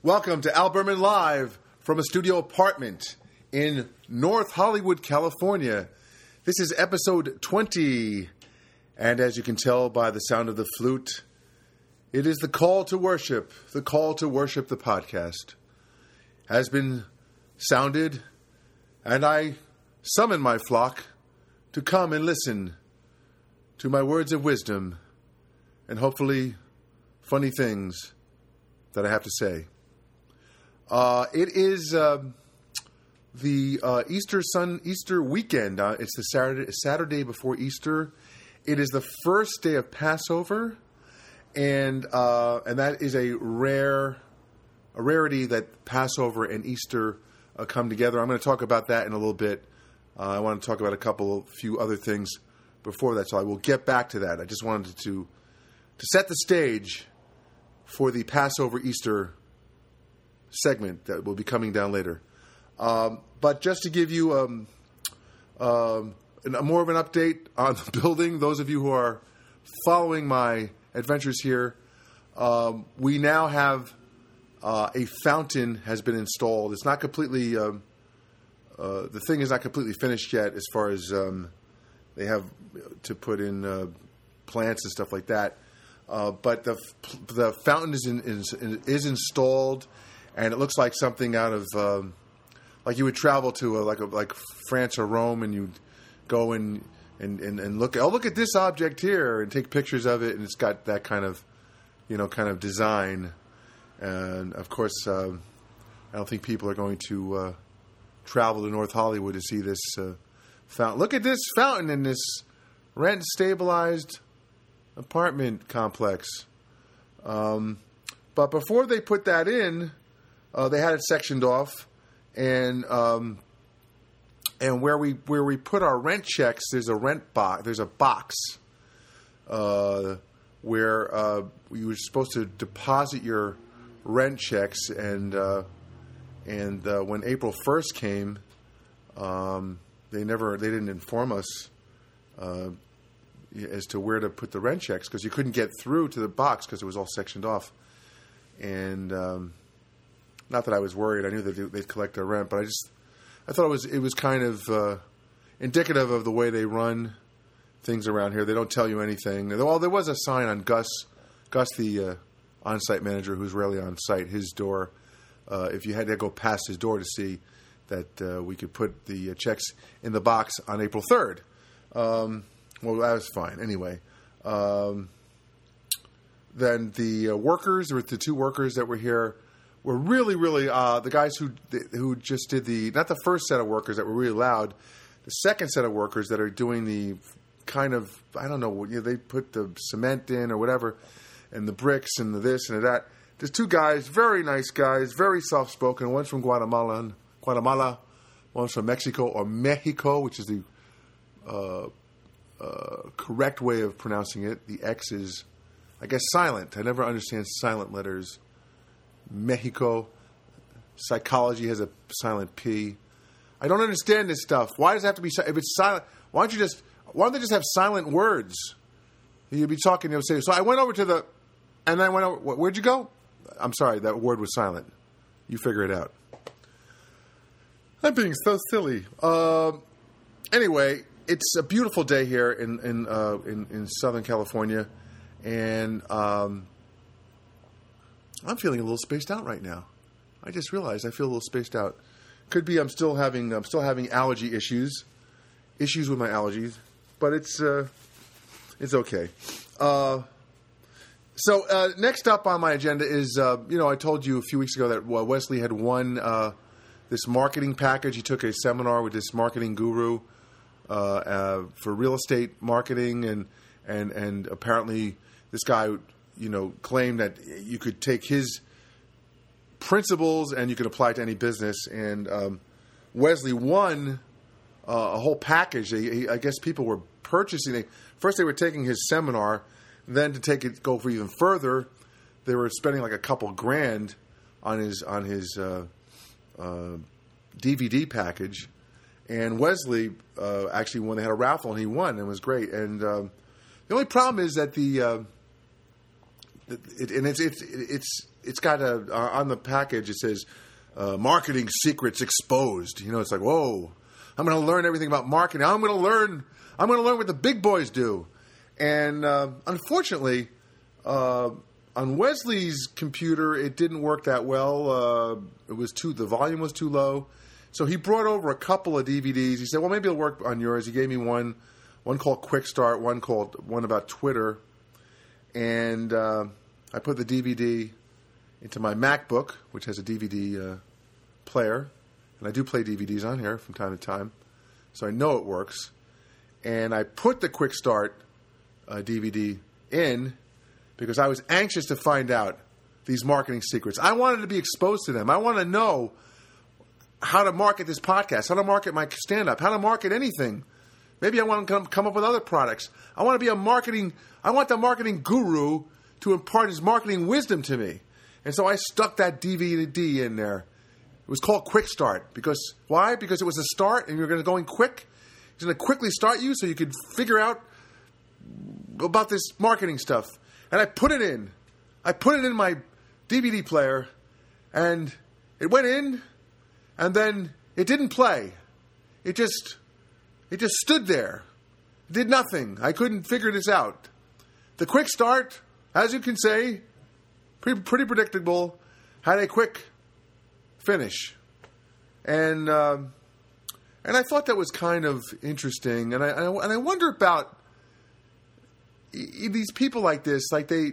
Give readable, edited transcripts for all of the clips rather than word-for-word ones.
Welcome to Al Berman Live from a studio apartment in North Hollywood, California. This is episode 20, and as you can tell by the sound of the flute, it is the call to worship the podcast has been sounded, and I summon my flock to come and listen to my words of wisdom and hopefully funny things that I have to say. It is the Easter weekend. It's the Saturday before Easter. It is the first day of Passover, and that is a rarity that Passover and Easter come together. I'm going to talk about that in a little bit. I want to talk about a few other things before that, so I will get back to that. I just wanted to set the stage for the Passover Easter segment that will be coming down later. But just to give you more of an update on the building, those of you who are following my adventures here, we now have a fountain has been installed. It's not completely, the thing is not completely finished yet as far as they have to put in plants and stuff like that. But the fountain is installed, and it looks like something out of like you would travel to like France or Rome, and you go and look at this object here and take pictures of it, and it's got that kind of design. And of course, I don't think people are going to travel to North Hollywood to see this fountain. Look at this fountain in this rent stabilized apartment complex. But before they put that in, they had it sectioned off, and where we put our rent checks, there's a box where you were supposed to deposit your rent checks, and when April 1st came, they didn't inform us as to where to put the rent checks, because you couldn't get through to the box because it was all sectioned off. And not that I was worried. I knew that they'd collect our rent, but I thought it was kind of indicative of the way they run things around here. They don't tell you anything. Well, there was a sign on Gus, the on-site manager, who's rarely on site, his door. If you had to go past his door to see that we could put the checks in the box on April 3rd. Well, that was fine. Anyway, then the workers, or the two workers that were here, were really, really the guys who just did not the first set of workers that were really loud, the second set of workers that are doing the kind of, I don't know, they put the cement in or whatever, and the bricks and the this and the that. There's two guys, very nice guys, very soft-spoken. One's from Guatemala, one's from Mexico, which is the correct way of pronouncing it. The X is, I guess, silent. I never understand silent letters. Mexico. Psychology has a silent P. I don't understand this stuff. Why does it have to be silent? If it's silent, why don't they just have silent words? You'd be talking, you'll say, so I went over to the, and then I went over, where'd you go? I'm sorry, that word was silent. You figure it out. I'm being so silly. Anyway, it's a beautiful day here in Southern California, and I'm feeling a little spaced out right now. I just realized I feel a little spaced out. Could be I'm still having allergy issues with my allergies, but it's okay. So next up on my agenda is I told you a few weeks ago that Wesley had won this marketing package. He took a seminar with this marketing guru for real estate marketing, and apparently this guy claimed that you could take his principles and you could apply it to any business. And Wesley won a whole package. I guess people were purchasing. First, they were taking his seminar. Then to go for even further, they were spending like a couple grand on his DVD package. And Wesley actually won. They had a raffle and he won, and it was great. And the only problem is that the it's got on the package. It says marketing secrets exposed. It's like, whoa! I'm going to learn everything about marketing. I'm going to learn what the big boys do. And unfortunately, on Wesley's computer, it didn't work that well. The volume was too low. So he brought over a couple of DVDs. He said, well, maybe it'll work on yours. He gave me one called Quick Start, one about Twitter. And I put the DVD into my MacBook, which has a DVD player. And I do play DVDs on here from time to time. So I know it works. And I put the Quick Start DVD in because I was anxious to find out these marketing secrets. I wanted to be exposed to them. I want to know how to market this podcast, how to market my stand-up, how to market anything. Maybe I want to come up with other products. I want the marketing guru to impart his marketing wisdom to me. And so I stuck that DVD in there. It was called Quick Start. Because why? Because it was a start and you're going to go in quick. He's going to quickly start you so you could figure out about this marketing stuff. And I put it in. I put it in my DVD player and it went in. And then it didn't play. It just stood there. It did nothing. I couldn't figure this out. The Quick Start, as you can say, pretty predictable, had a quick finish. And I thought that was kind of interesting. And I wonder about these people like this. Like are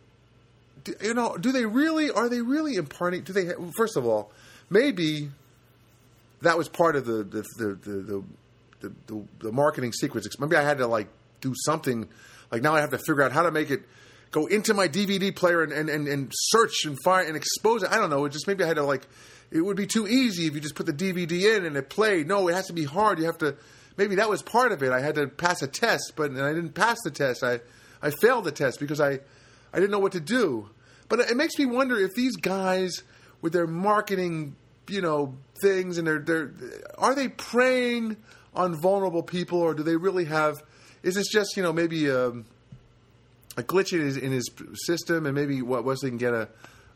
they really imparting? First of all, maybe that was part of the marketing secrets. Maybe I had to do something. Like now I have to figure out how to make it go into my DVD player and search and find and expose it. I don't know. Maybe I had to it would be too easy if you just put the DVD in and it played. No, it has to be hard. You have to. Maybe that was part of it. I had to pass a test, and I didn't pass the test. I failed the test because I didn't know what to do. But it makes me wonder if these guys with their marketing things, and are they preying on vulnerable people, or do they really have? Is this just maybe a glitch in his system, and maybe Wesley can get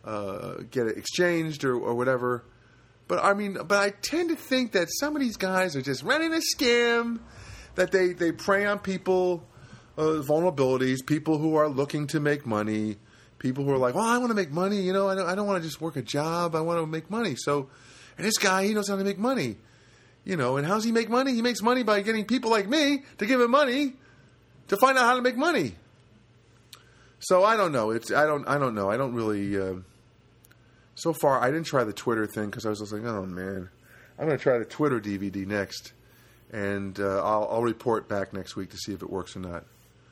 it exchanged or whatever? But I tend to think that some of these guys are just running a scam, that they prey on people, vulnerabilities, people who are looking to make money. People who are like, well, I want to make money, I don't want to just work a job. I want to make money. So, and this guy, he knows how to make money, and how does he make money? He makes money by getting people like me to give him money to find out how to make money. So I don't know. I don't know. I don't really. So far, I didn't try the Twitter thing because I was just like, oh man, I'm going to try the Twitter DVD next, and I'll report back next week to see if it works or not.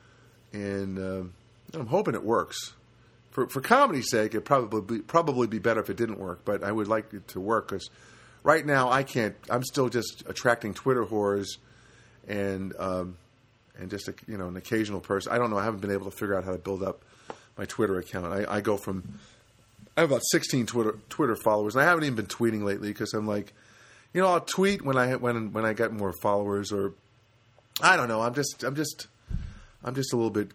And I'm hoping it works. For comedy's sake, it'd probably be better if it didn't work. But I would like it to work because right now I can't. I'm still just attracting Twitter whores and just an occasional person. I don't know. I haven't been able to figure out how to build up my Twitter account. I have about 16 Twitter followers, and I haven't even been tweeting lately because I'm like, I'll tweet when I get more followers, or I don't know. I'm just a little bit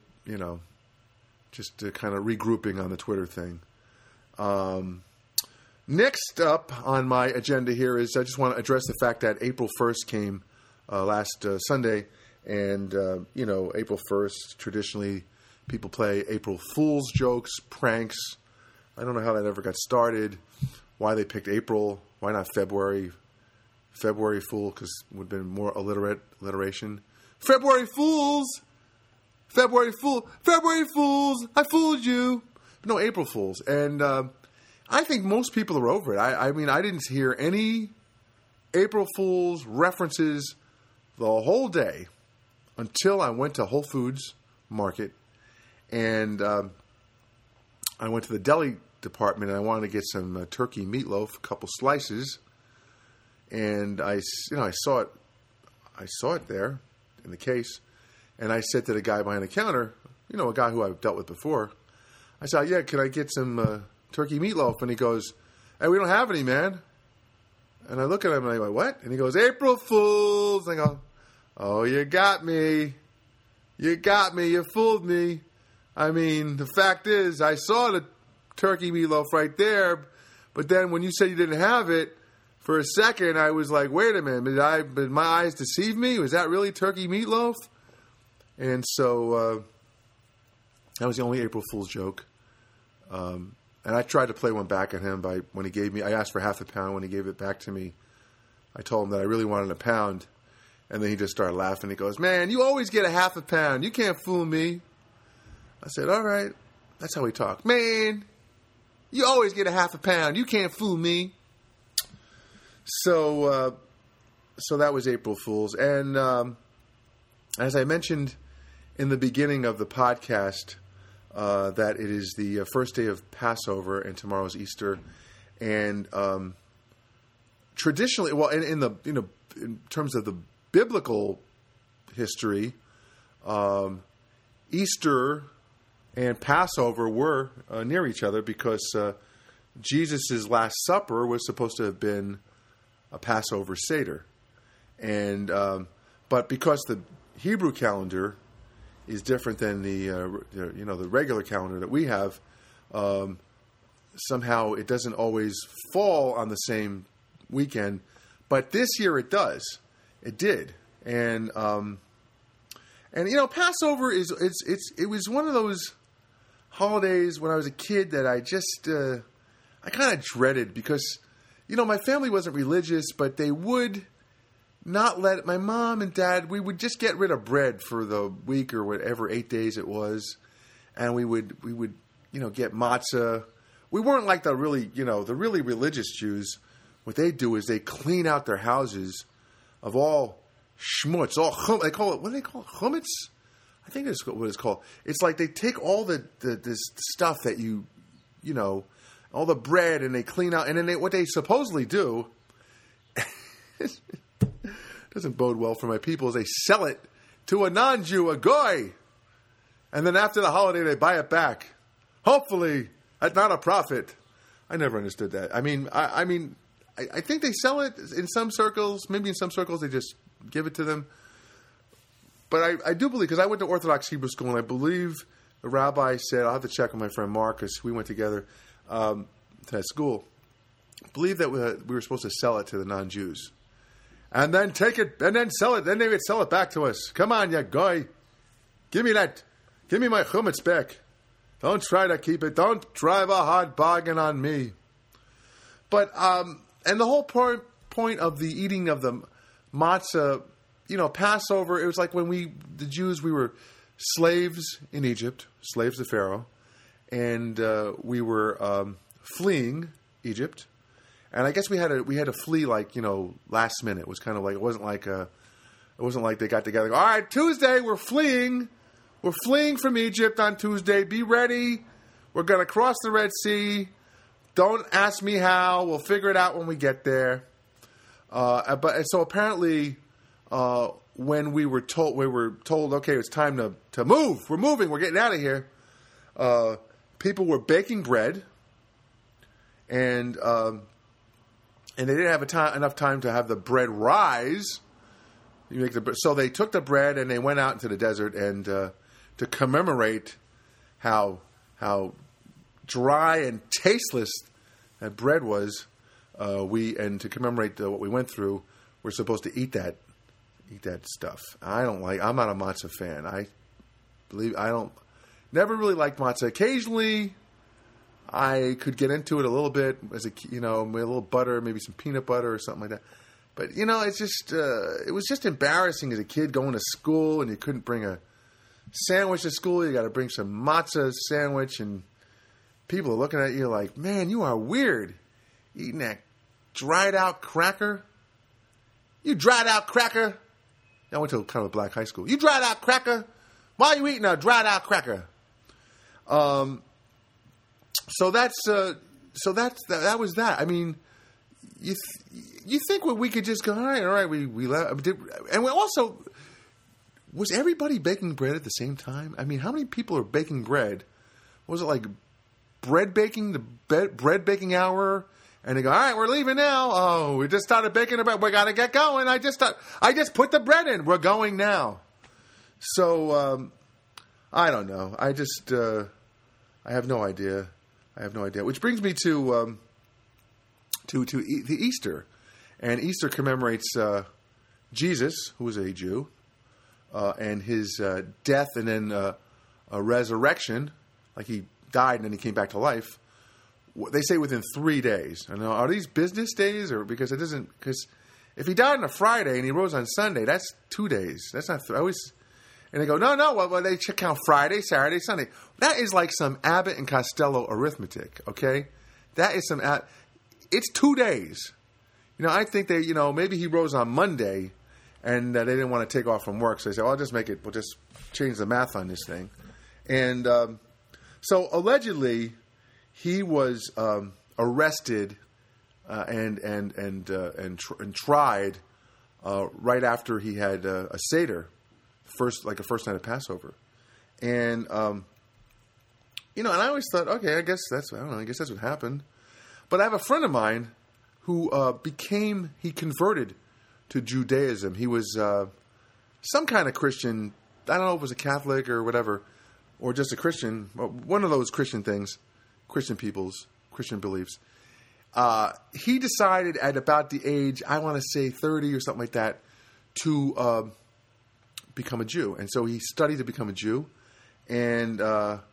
just kind of regrouping on the Twitter thing. Next up on my agenda here is I just want to address the fact that April 1st came last Sunday. And, April 1st, traditionally, people play April Fool's jokes, pranks. I don't know how that ever got started, why they picked April, why not February? February Fool, because it would have been more alliteration. February Fools! February Fools! I fooled you! But no, April Fools. And I think most people are over it. I didn't hear any April Fools references the whole day until I went to Whole Foods Market, and I went to the deli department, and I wanted to get some turkey meatloaf, a couple slices, and I saw it there in the case, and I said to the guy behind the counter, a guy who I've dealt with before, I said, yeah, can I get some turkey meatloaf? And he goes, hey, we don't have any, man. And I look at him and I go, what? And he goes, April Fools. And I go, oh, you got me. You got me. You fooled me. I mean, the fact is, I saw the turkey meatloaf right there, but then when you said you didn't have it, for a second I was like, wait a minute, did my eyes deceive me? Was that really turkey meatloaf? And so that was the only April Fool's joke. And I tried to play one back at him when he gave me, I asked for half a pound. When he gave it back to me, I told him that I really wanted a pound. And then he just started laughing. He goes, man, you always get a half a pound. You can't fool me. I said, all right. That's how we talk. Man, you always get a half a pound. You can't fool me. So that was April Fool's. And as I mentioned in the beginning of the podcast, that it is the first day of Passover and tomorrow's Easter. And traditionally, well, in terms of the biblical history, Easter and Passover were near each other because Jesus' Last Supper was supposed to have been a Passover Seder. And but because the Hebrew calendar is different than the regular calendar that we have, somehow it doesn't always fall on the same weekend. But this year it does. It did. And Passover it was one of those holidays when I was a kid that I just I kind of dreaded because my family wasn't religious, but they would not let my mom and dad, we would just get rid of bread for the week or whatever, 8 days it was, and we would get matzah. We weren't like the really religious Jews. What they do is they clean out their houses of all schmutz, they call it, what do they call it? Chumetz? I think that's what it's called. It's like they take all this stuff that all the bread, and they clean out, and then what they supposedly do doesn't bode well for my people, is they sell it to a non-Jew, a goy, and then after the holiday they buy it back. Hopefully, at not a profit. I never understood that. I mean, I think they sell it in some circles. Maybe in some circles they just give it to them. But I do believe, because I went to Orthodox Hebrew school, and I believe the rabbi said, I'll have to check with my friend Marcus, we went together to that school, I believe that we were supposed to sell it to the non-Jews. And then take it, and then sell it. Then they would sell it back to us. Come on, you guy. Give me that. Give me my chumetz back. Don't try to keep it. Don't drive a hard bargain on me. But, and the whole point of the eating of the matzah, Passover, it was like when the Jews, we were slaves in Egypt, slaves to Pharaoh, and we were fleeing Egypt. And I guess we had to flee last minute. It was kind of like, it wasn't like they got together. All right, Tuesday, we're fleeing. We're fleeing from Egypt on Tuesday. Be ready. We're going to cross the Red Sea. Don't ask me how. We'll figure it out when we get there. But so apparently, when we were told, okay, it's time to move. We're moving. We're getting out of here. People were baking bread, and they didn't have enough time to have the bread rise. So they took the bread and they went out into the desert, and to commemorate how dry and tasteless that bread was, and to commemorate what we went through, we're supposed to eat that stuff. I'm not a matzah fan. Never really liked matzah. Occasionally, I could get into it a little bit as a little butter, maybe some peanut butter or something like that. But it's just it was just embarrassing as a kid going to school, and you couldn't bring a sandwich to school. You got to bring some matzah sandwich, and people are looking at you like, man, you are weird, eating that dried out cracker. You dried out cracker. I went to kind of a black high school. You dried out cracker. Why are you eating a dried out cracker? So that was that. I mean, you think we could just go, all right, we left, and we also, was everybody baking bread at the same time? I mean, how many people are baking bread? Was it like bread baking, bread baking hour? And they go, all right, we're leaving now. Oh, we just started baking the bread. We got to get going. I just put the bread in. We're going now. So, I don't know. I just I have no idea. Which brings me to the Easter, and Easter commemorates Jesus, who was a Jew, and his death and then a resurrection, like he died and then he came back to life. They say within 3 days. I know, are these business days, or because it doesn't? Because if he died on a Friday and he rose on Sunday, that's 2 days. That's not. I always. And they go, no. Well, they count Friday, Saturday, Sunday. That is like some Abbott and Costello arithmetic. Okay, that is some. It's 2 days. I think they. Maybe he rose on Monday, and they didn't want to take off from work, so they said, "Well, I'll just make it. We'll just change the math on this thing." And so allegedly, he was arrested and tried right after he had a Seder, first night of Passover, and and I always thought, okay, I guess that's what happened. But I have a friend of mine who he converted to Judaism. He was some kind of Christian. I don't know if it was a Catholic or whatever, or just a Christian, one of those Christian things, Christian peoples, Christian beliefs. He decided at about the age, I want to say 30 or something like that, to become a Jew. And so he studied to become a Jew. And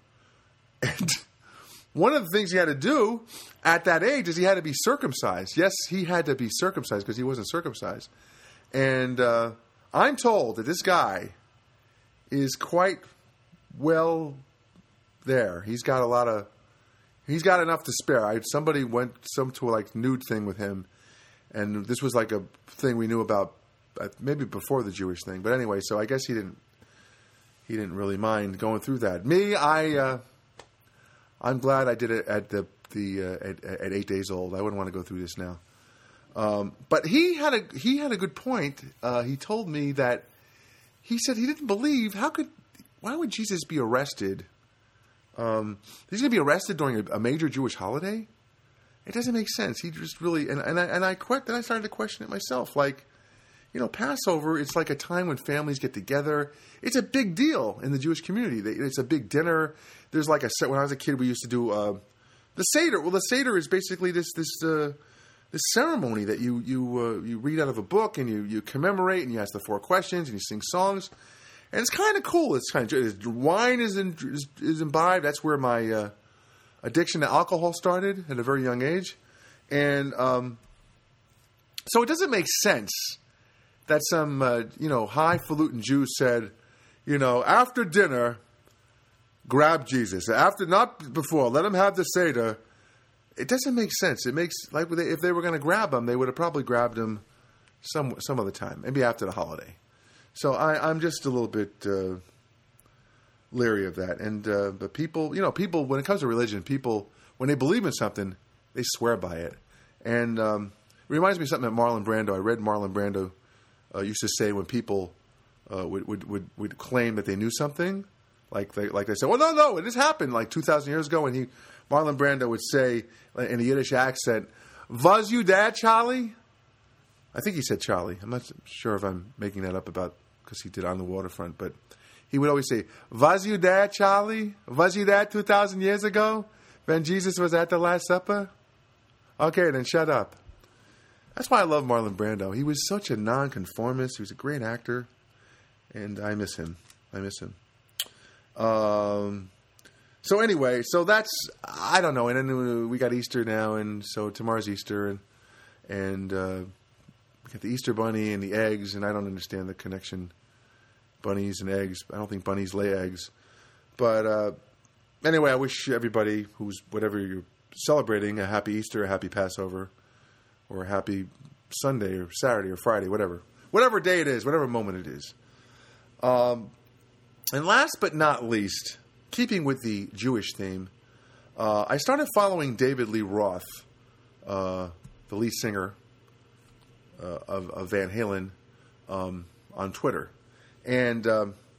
one of the things he had to do at that age is he had to be circumcised. Yes, he had to be circumcised because he wasn't circumcised. And I'm told that this guy is quite well there. He's got enough to spare. Somebody went to a nude thing with him, and this was like a thing we knew about maybe before the Jewish thing. But anyway, so I guess he didn't really mind going through that. Me, I'm glad I did it at at 8 days old. I wouldn't want to go through this now. But he had a good point. He told me that he said he didn't believe why would Jesus be arrested? He's going to be arrested during a major Jewish holiday? It doesn't make sense. He just really then I started to question it myself. Passover, it's like a time when families get together. It's a big deal in the Jewish community. It's a big dinner. There's when I was a kid, we used to do the Seder. Well, the Seder is basically this ceremony that you read out of a book and you commemorate and you ask the 4 questions and you sing songs. And it's kind of cool. It's kind of wine is imbibed. That's where my addiction to alcohol started at a very young age, and so it doesn't make sense that some highfalutin Jew said, after dinner, grab Jesus. Not before. Let him have the Seder. It doesn't make sense. It makes if they were going to grab him, they would have probably grabbed him some other time, maybe after the holiday. So I'm just a little bit leery of that. And but people, when it comes to religion, people, when they believe in something, they swear by it. And it reminds me of something that Marlon Brando. I read Marlon Brando used to say when people would claim that they knew something, like they said, well, no, this happened 2,000 years ago. And Marlon Brando would say in a Yiddish accent, "Was you there, Charlie?" I think he said Charlie. I'm not sure if I'm making that up because he did On the Waterfront, but he would always say, "Was you there, Charlie? Was you there 2,000 years ago when Jesus was at the Last Supper?" Okay, then shut up. That's why I love Marlon Brando. He was such a nonconformist. He was a great actor, and I miss him. So anyway, that's, I don't know. And then we got Easter now, and so tomorrow's Easter, and we got the Easter bunny and the eggs, and I don't understand the connection. Bunnies and eggs. I don't think bunnies lay eggs. But anyway, I wish everybody whatever you're celebrating, a happy Easter, a happy Passover, or a happy Sunday or Saturday or Friday, whatever day it is, whatever moment it is. And last but not least, keeping with the Jewish theme, I started following David Lee Roth, the lead singer of Van Halen, on Twitter. And,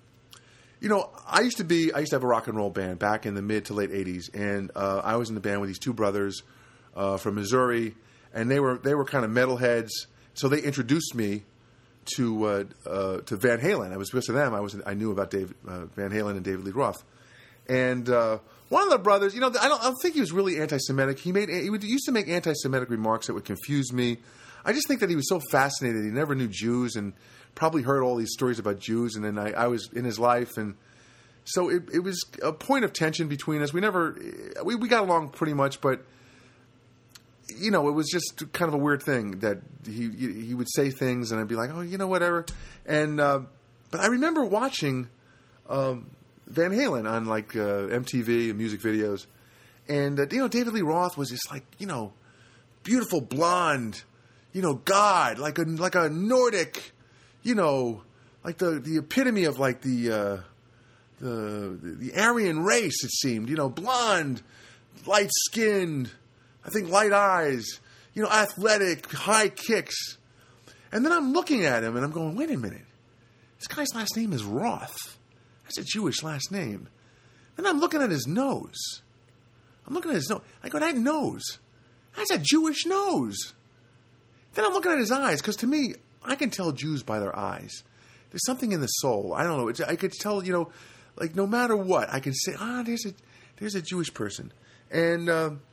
I used to have a rock and roll band back in the mid to late 80s. And I was in the band with these 2 brothers from Missouri. And they were kind of metalheads. So they introduced me to Van Halen. I was with them. I knew about Van Halen and David Lee Roth, and one of the brothers. I don't think he was really anti-Semitic. He used to make anti-Semitic remarks that would confuse me. I just think that he was so fascinated. He never knew Jews and probably heard all these stories about Jews. And then I was in his life, and so it was a point of tension between us. We got along pretty much, but it was just kind of a weird thing that he would say things, and I'd be like, oh, whatever. And but I remember watching Van Halen on like MTV and music videos, and David Lee Roth was just like beautiful blonde. God, like a Nordic, like the epitome of like the Aryan race. It seemed, blonde, light skinned, I think light eyes, athletic, high kicks. And then I'm looking at him and I'm going, wait a minute, this guy's last name is Roth. That's a Jewish last name. And I'm looking at his nose. I go, that nose, that's a Jewish nose. Then I'm looking at his eyes, because to me, I can tell Jews by their eyes. There's something in the soul. I don't know. I could tell, like no matter what, I can say, there's a Jewish person. And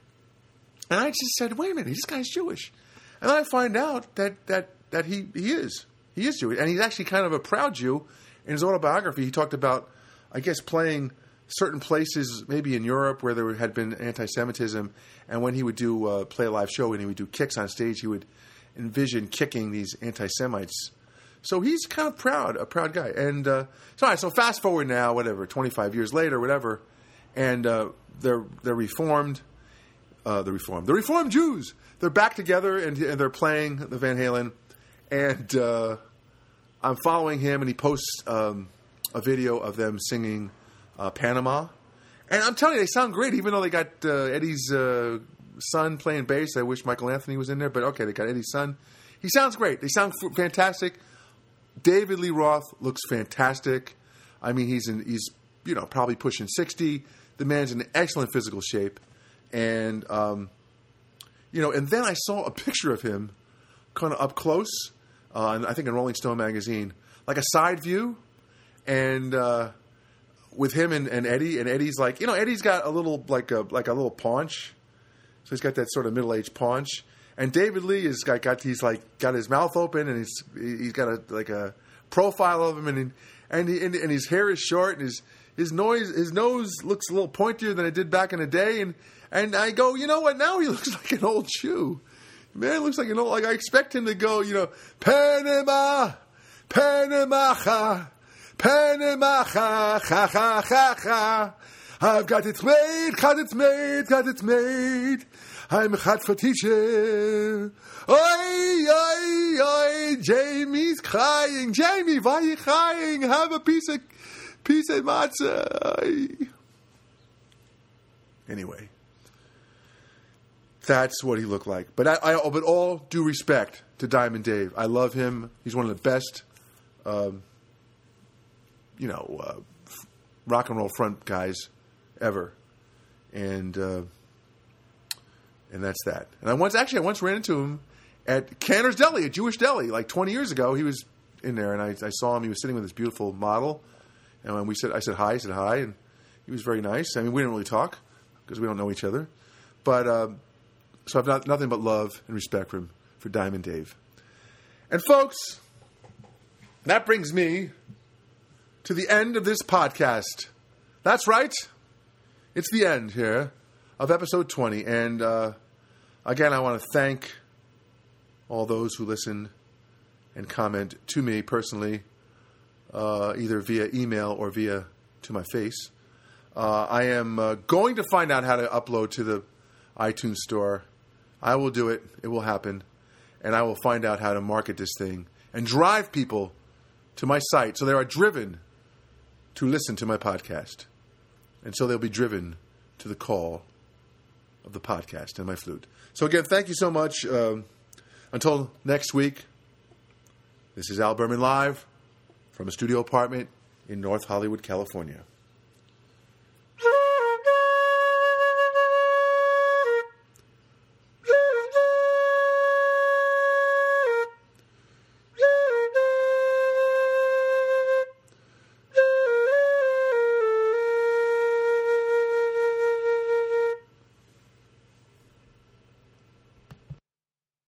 I just said, wait a minute, this guy's Jewish. And then I find out that he is. He is Jewish. And he's actually kind of a proud Jew. In his autobiography, he talked about, I guess, playing certain places, maybe in Europe, where there had been anti-Semitism. And when he would play a live show and he would do kicks on stage, he would envision kicking these anti-Semites. So he's kind of a proud guy. And so fast forward now, 25 years later, whatever, and they're reformed. The Reformed Jews. They're back together and they're playing the Van Halen. And I'm following him, and he posts a video of them singing Panama. And I'm telling you, they sound great, even though they got Eddie's son playing bass. I wish Michael Anthony was in there, but okay, they got Eddie's son. He sounds great. They sound fantastic. David Lee Roth looks fantastic. I mean, he's probably pushing 60. The man's in excellent physical shape, and and then I saw a picture of him kind of up close, I think in Rolling Stone magazine, like a side view, and with him and Eddie, and Eddie's like, Eddie's got a little like a little paunch. So he's got that sort of middle-aged paunch, and David Lee has got his mouth open, and he's got a profile of him, and his hair is short, and his nose looks a little pointier than it did back in the day, and I go, you know what? Now he looks like an old Jew. Man, looks like an old. Like I expect him to go, Panama, Panama, Panama, ha ha ha ha ha. I've got it made. I'm a hot for teacher. Oi, oi, oi, Jamie's crying. Jamie, why are you crying? Have a piece of matzah. Anyway, that's what he looked like. But but all due respect to Diamond Dave. I love him. He's one of the best, rock and roll front guys ever, and that's that. And I once ran into him at Canter's Deli, a Jewish deli, like 20 years ago. He was in there, and I saw him. He was sitting with this beautiful model, and when I said hi, and he was very nice. I mean, we didn't really talk because we don't know each other, but so I've got nothing but love and respect for Diamond Dave. And folks, that brings me to the end of this podcast. That's right. It's the end here of episode 20. And again, I want to thank all those who listen and comment to me personally, either via email or via to my face. I am going to find out how to upload to the iTunes store. I will do it. It will happen. And I will find out how to market this thing and drive people to my site so they are driven to listen to my podcast. And so they'll be driven to the call of the podcast and my flute. So again, thank you so much. Until next week, this is Al Berman live from a studio apartment in North Hollywood, California.